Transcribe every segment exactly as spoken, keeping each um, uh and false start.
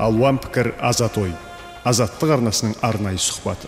Алуан пікір азат ой. Азаттық арнасының арнайы сұхбаты.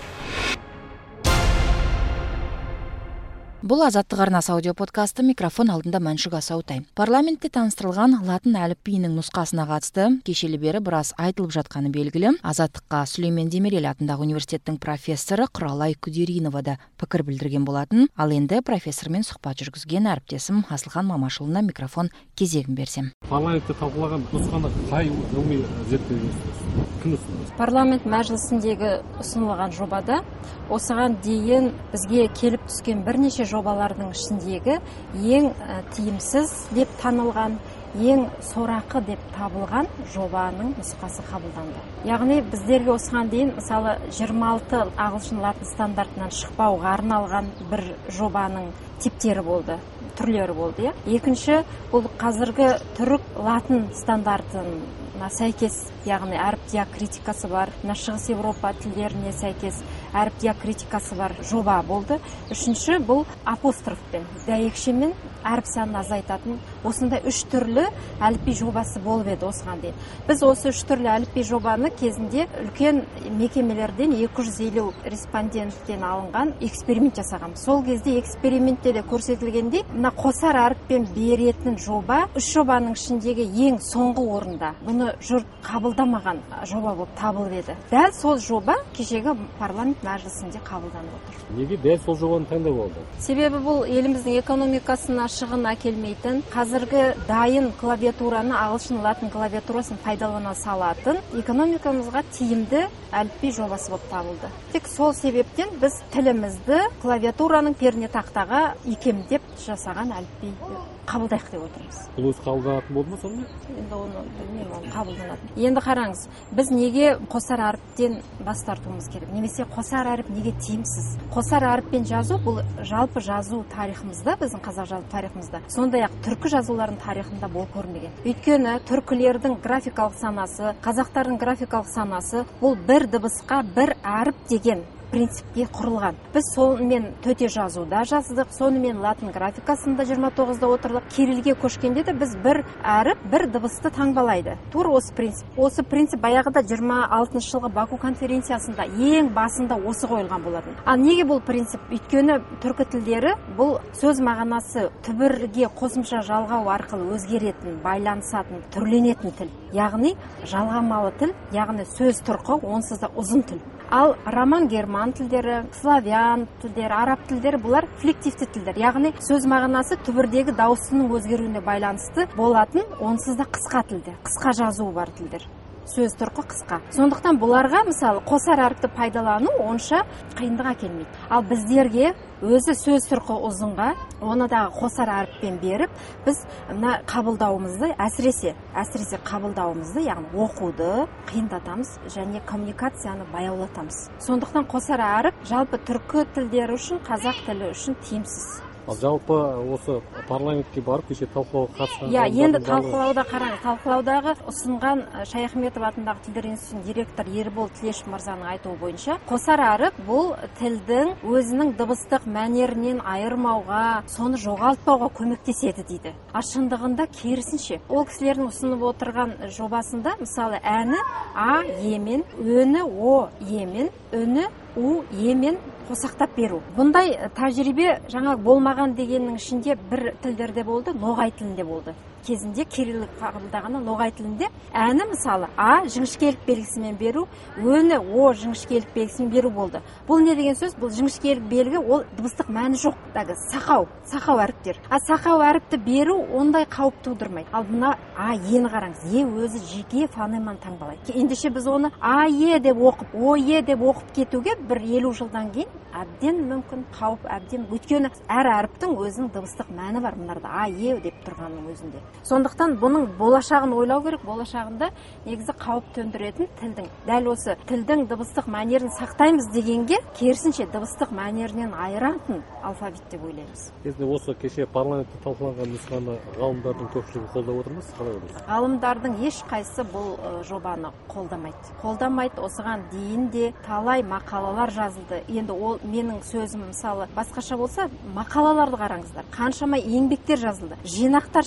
Бұл азаттық арнасы аудиоподкасты, микрофон алдында Мәншүк Асаутай. Парламентте таныстырылған латын әліпбиінің нұсқасына қатысты кешелі бері біраз айтылып жатқаны белгілі. Азаттыққа Сүлеймен Демирел атындағы университеттің профессоры Құралай Күдеринова да пікір білдірген болатын. Ал енді профессормен сұхбат жүргізген әріптесім Асылхан Мамашұлына микрофон кезегін берсем. Парламентте талқылаған нұсқаны қай ғылыми зерттеуге кім ұсынды? Парламент мәжілісіндегі ұсынылған жобада осыған дейін бізге келіп түскен бірнеше жобалардың ішіндегі ең тиімсіз деп танылған, ең сорақы деп табылған жобаның нұсқасы қабылданды. Яғни біздерге осыған дейін мысалы жиырма алты ағылшын латын стандартынан шықпауға арналған бір жобаның типтері болды, түрлері болды. Екінші, бұл қазіргі түрік латын стандартына сәйкес, яғни әріп диакритикасы бар, шығыс Европа тілдеріне сәйкес әріп диакритикасы бар жоба болды. Үшінші, бұл апострофпен, дәйекшемен әріп санын азайтатын осындай үш түрлі әліпби жобасы болып еді осыған дейін. Біз осы үш түрлі әліпби жобаны кезінде үлкен мекемелерден екі жүз елу респонденттен алынған эксперимент жасағанбыз. Сол кезде экспериментте де көрсетілгендей, мына қосар әріппен беретін жоба үш жобаның ішіндегі ең соңғы орында. Бұны жұрт қабылдамаған жоба болып табылып еді. Дәл сол жоба кешегі парламент мәжілісінде қабылданып отыр. Неге дәл сол жобаны таңдап алды? Себебі бұл еліміздің экономикасына шығын әкелмейтін, қазіргі дайын клавиатураны, ағылшын латын клавиатурасын пайдалана салатын, экономикамызға тиімді әліпби жобасы болып табылды. Тек сол себептен біз тілімізді клавиатураның пернетақтаға икемдеп жасаған әліпби қабылдайық деп отырмыз. Бұл өз қабылданатын болды ма сонда? Енді оны білмеймін, оны қабылданатын. Енді қараңыз, біз неге қосар әріптен бас тартуымыз керек? Немесе қосар әріп неге тиімсіз? Қосар әріппен жазу бұл жалпы жазу тарихымызда, біздің қазақ жазу тарихымызда, сондай-ақ түркі жазулардың тарихында болып көрмеген. Өйткені түркілердің графикалық санасы, қазақтардың графикалық санасы бұл бір дыбысқа бір әріп деген принципке құрылған. Біз сонымен төте жазуда жаздық, сонымен латын графикасында жиырма тоғызда отырдық. Кириллге көшкенде де біз бір әріп, бір дыбысты таңбалайды. Тура осы принцип. Осы принцип баяғыда жиырма алтыншы жылғы Баку конференциясында ең басында осы қойылған болатын. Ал неге бұл принцип? Өйткені түркі тілдері бұл сөз мағынасы түбірге қосымша жалғау арқылы өзгеретін, байланысатын, түрленетін тіл. Яғни жалғамалы тіл, яғни сөз тұрқы, онсыз да ұзын тіл. Ал роман герман тілдері, славян тілдері, араб тілдері бұлар флективті тілдер. Яғни сөз мағынасы түбірдегі дауысының өзгеруіне байланысты болатын, онсыз да қысқа тілдер, қысқа жазуы бар тілдер. Сөз тұрқы қысқа. Сондықтан бұларға мысалы қосар әріпті пайдалану онша қиындық әкелмейді. Ал біздерге өзі сөз тұрқы ұзынға, оны дағы қосар әріппен беріп, біз мына қабылдауымызды, әсіресе, әсіресе қабылдауымызды, яғни оқуды қиындатамыз және коммуникацияны баяулатамыз. Сондықтан қосар әріп жалпы түркі тілдері үшін, қазақ тілі үшін тиімсіз. Ал жалпы осы парламентке барып кеше талқылауға қатысқан. Иә, енді талқылауда қараңыз, талқылаудағы ұсынған Шаяхметов атындағы тілдер институтының директор Ербол Тілешов мырзаның айтуы бойынша, қосар әріп бұл тілдің өзінің дыбыстық мәнерінен айырмауға, соны жоғалтпауға көмектеседі дейді. А шындығында керісінше. Ол кісілердің ұсынып отырған жобасында мысалы әні а емен, өні о емен, үні у емен қосақтап беру. Бұндай тәжірибе жаңа болмаған дегеннің ішінде бір тілдерде болды, ноғай тілінде болды. Кезінде кириллік қабылдағаны ноғай тілінде әні мысалы а жіңішкелік белгісімен беру, өні о жіңішкелік белгісімен беру болды. Бұл не деген сөз? Бұл жіңішкелік белгі ол дыбыстық мәні жоқ. Дағы сақау, сақау әріптер. А сақау әріпті беру ондай қауіп тудырмайды. Ал мына а ені қараңыз, е өзі жеке фонеманы таңбалайды. Ендеше біз оны а е деп оқып, о е деп оқып кетуге бір елу жылдан кейін әбден мүмкін, қауіп әбден. Өйткені әр әріптің өзінің дыбыстық мәні бар мынарда а е деп тұрғанның өзінде. Сондықтан бұның болашағын ойлау керек. Болашағында негізі қауіп төндіретін тілдің. Дәл осы тілдің дыбыстық мәнерін сақтаймыз дегенге керісінше дыбыстық мәнерінен айыратын алфавит деп ойлаймыз. Кезінде осы кеше парламентте талқыланған нұсқаны ғалымдардың көпшілігі қолдап отырмыз. Қалай ойлайсыз? Ғалымдардың ешқайсысы бұл жобаны қолдамайды. Қолдамайды. Осыған дейін де талай мақалалар жазылды. Енді ол менің сөзім мысалы басқаша болса, мақалаларды қараңыздар. Қаншама еңбектер жазылды. Жинақтар шықты.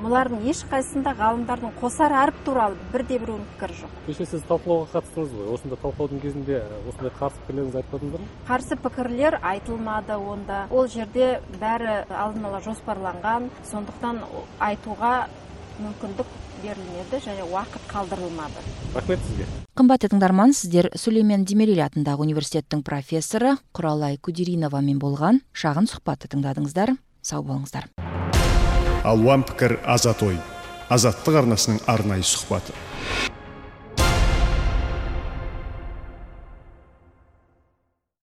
бұлардың ешқайсысында ғалымдардың қосар әріп туралы бірде біреуінің пікірі жоқ. Кеше сіз талқылауға қатыстыңыз ғой, осында талқылаудың кезінде осындай қарсы пікірлеріңізді айтпадыңыздар ма? Қарсы пікірлер айтылмады онда. Ол жерде бәрі алдын ала жоспарланған, сондықтан айтуға мүмкіндік берілмеді және уақыт қалдырылмады. Рахмет сізге. Қымбатты тыңдарман, сіздер Сүлеймен Демирел атындағы университеттің профессоры Құралай Күдериновамен болған шағын сұхбатты тыңдадыңыздар. Сау болыңыздар. Алуан пікір азат ой. Азаттық арнасының арнайы сұхбаты.